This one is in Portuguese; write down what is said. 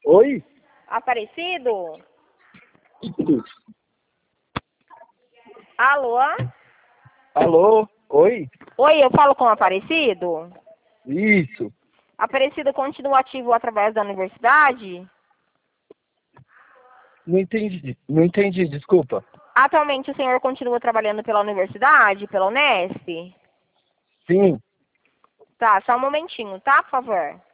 Oi? Aparecido? Alô? Alô? Oi? Oi, eu falo com o Aparecido? Isso. Aparecido continua ativo através da universidade? Não entendi, desculpa. Atualmente o senhor continua trabalhando pela universidade, pela Unesp? Sim. Tá, só um momentinho, tá, por favor?